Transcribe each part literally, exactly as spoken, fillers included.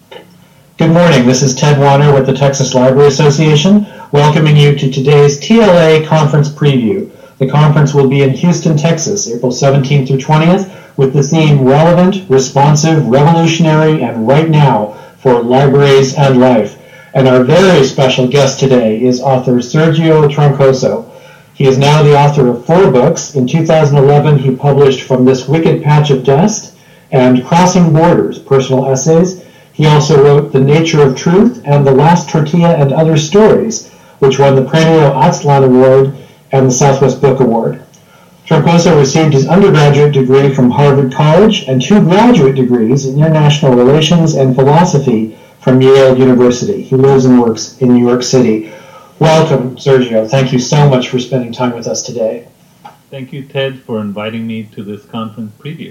Good morning. This is Ted Warner with the Texas Library Association, welcoming you to today's T L A Conference Preview. The conference will be in Houston, Texas, April seventeenth through twentieth, with the theme Relevant, Responsive, Revolutionary, and Right Now for Libraries and Life. And our very special guest today is author Sergio Troncoso. He is now the author of four books. In two thousand eleven, he published From This Wicked Patch of Dust and Crossing Borders, Personal Essays. He also wrote The Nature of Truth and The Last Tortilla and Other Stories, which won the Premio Aztlan Award and the Southwest Book Award. Troncoso received his undergraduate degree from Harvard College and two graduate degrees in international relations and philosophy from Yale University. He lives and works in New York City. Welcome, Sergio. Thank you so much for spending time with us today. Thank you, Ted, for inviting me to this conference preview.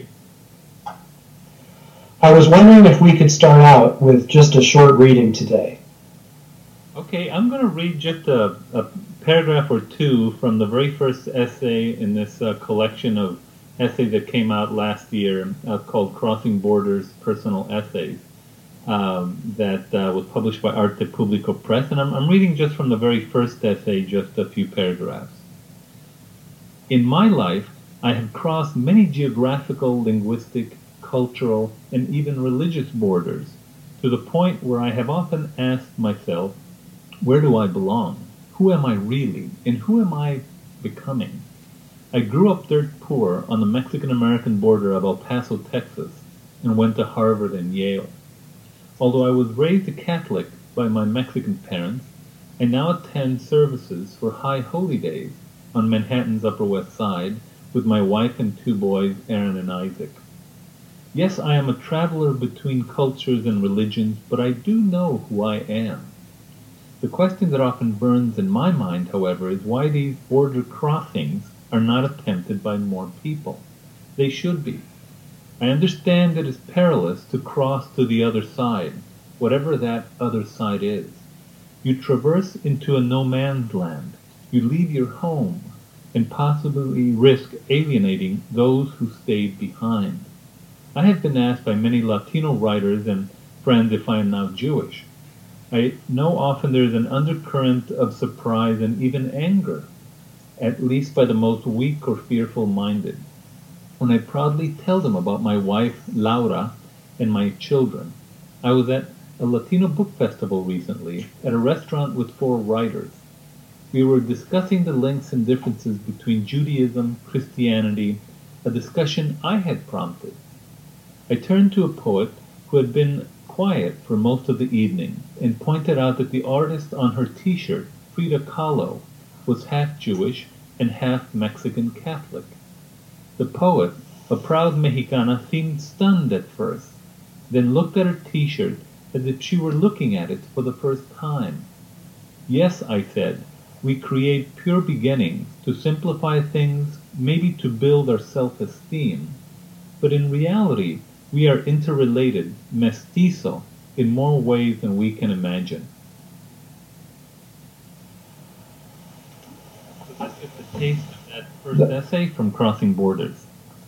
I was wondering if we could start out with just a short reading today. Okay, I'm going to read just a, a paragraph or two from the very first essay in this uh, collection of essays that came out last year uh, called Crossing Borders, Personal Essays, um, that uh, was published by Arte Publico Press. And I'm, I'm reading just from the very first essay, just a few paragraphs. In my life, I have crossed many geographical, linguistic, cultural, and even religious borders, to the point where I have often asked myself, where do I belong? Who am I really? And who am I becoming? I grew up dirt poor on the Mexican-American border of El Paso, Texas, and went to Harvard and Yale. Although I was raised a Catholic by my Mexican parents, I now attend services for High Holy Days on Manhattan's Upper West Side with my wife and two boys, Aaron and Isaac. Yes, I am a traveler between cultures and religions, but I do know who I am. The question that often burns in my mind, however, is why these border crossings are not attempted by more people. They should be. I understand it is perilous to cross to the other side, whatever that other side is. You traverse into a no man's land. You leave your home and possibly risk alienating those who stayed behind. I have been asked by many Latino writers and friends if I am now Jewish. I know often there is an undercurrent of surprise and even anger, at least by the most weak or fearful-minded, when I proudly tell them about my wife, Laura, and my children. I was at a Latino book festival recently at a restaurant with four writers. We were discussing the links and differences between Judaism, Christianity, a discussion I had prompted. I turned to a poet who had been quiet for most of the evening and pointed out that the artist on her t-shirt, Frida Kahlo, was half Jewish and half Mexican Catholic. The poet, a proud Mexicana, seemed stunned at first, then looked at her t-shirt as if she were looking at it for the first time. Yes, I said, we create pure beginnings to simplify things, maybe to build our self-esteem, but in reality, we are interrelated, mestizo, in more ways than we can imagine. So that's just a taste of that first essay from Crossing Borders.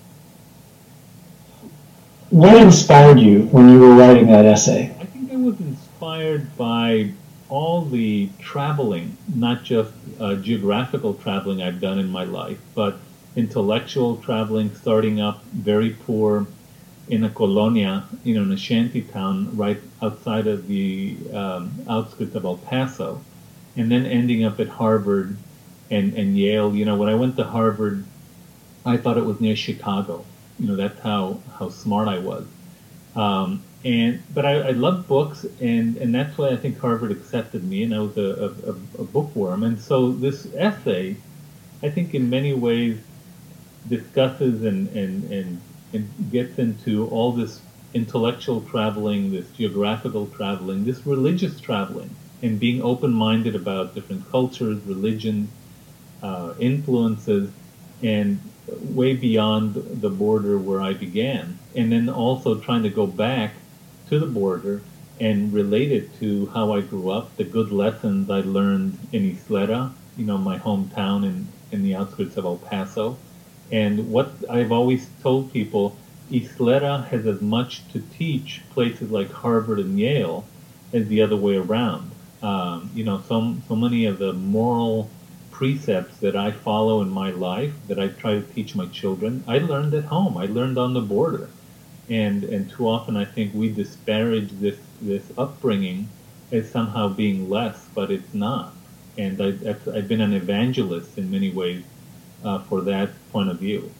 What inspired you when you were writing that essay? I think I was inspired by all the traveling, not just uh, geographical traveling I've done in my life, but intellectual traveling, starting up very poor in a colonia, you know, in a shanty town right outside of the um, outskirts of El Paso, and then ending up at Harvard and, and Yale. You know, when I went to Harvard, I thought it was near Chicago. You know, that's how, how smart I was. Um, and but I, I loved books, and, and that's why I think Harvard accepted me, and I was a, a, a bookworm. And so this essay, I think in many ways, discusses and, and, and and gets into all this intellectual traveling, this geographical traveling, this religious traveling, and being open-minded about different cultures, religions, uh, influences, and way beyond the border where I began. And then also trying to go back to the border and relate it to how I grew up, the good lessons I learned in Isleta, you know, my hometown in, in the outskirts of El Paso. And what I've always told people, Isleta has as much to teach places like Harvard and Yale as the other way around. Um, you know, so, so many of the moral precepts that I follow in my life, that I try to teach my children, I learned at home. I learned on the border. And, and too often I think we disparage this, this upbringing as somehow being less, but it's not. And I, I've been an evangelist in many ways uh, for that point of view.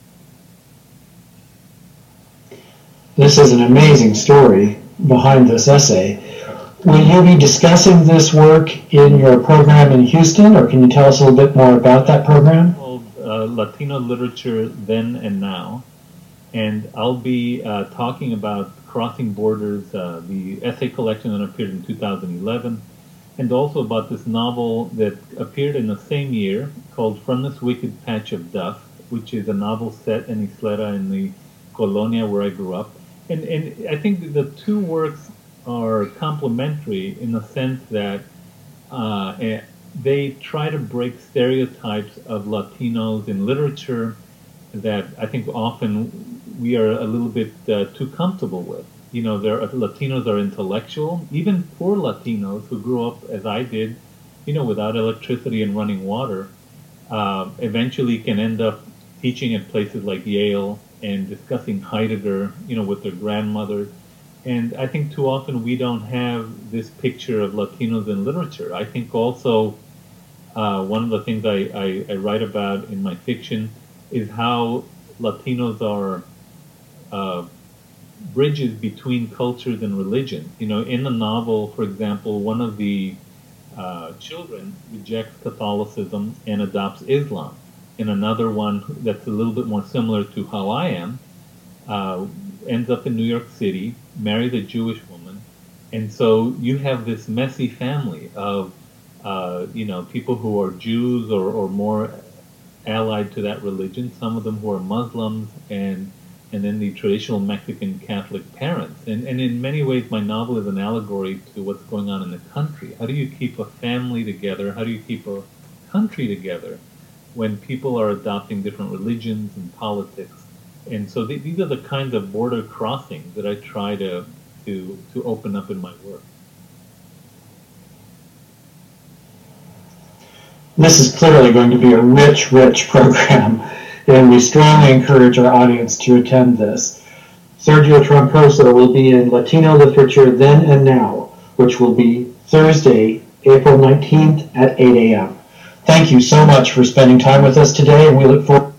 This is an amazing story behind this essay. Will you be discussing this work in your program in Houston, or can you tell us a little bit more about that program? Called uh, Latino Literature Then and Now. And I'll be uh, talking about Crossing Borders, uh, the essay collection that appeared in two thousand eleven, and also about this novel that appeared in the same year called From This Wicked Patch of Dust, which is a novel set in Isleta in the Colonia where I grew up. And, and I think the two works are complementary in the sense that uh, they try to break stereotypes of Latinos in literature that I think often we are a little bit uh, too comfortable with. You know, there are, Latinos are intellectual, even poor Latinos who grew up as I did, you know, without electricity and running water, uh, eventually can end up teaching at places like Yale and discussing Heidegger, you know, with their grandmothers. And I think too often we don't have this picture of Latinos in literature. I think also uh, one of the things I, I, I write about in my fiction is how Latinos are uh, bridges between cultures and religions. You know, in the novel, for example, one of the uh, children rejects Catholicism and adopts Islam. And another one that's a little bit more similar to how I am, uh, ends up in New York City, marries a Jewish woman, and so you have this messy family of, uh, you know, people who are Jews or, or more allied to that religion, some of them who are Muslims, and and then the traditional Mexican Catholic parents. And, and in many ways, my novel is an allegory to what's going on in the country. How do you keep a family together? How do you keep a country together when people are adopting different religions and politics? And so th- these are the kinds of border crossings that I try to, to, to open up in my work. This is clearly going to be a rich, rich program, and we strongly encourage our audience to attend this. Sergio Troncoso will be in Latino Literature Then and Now, which will be Thursday, April nineteenth at eight a.m. Thank you so much for spending time with us today, and we look forward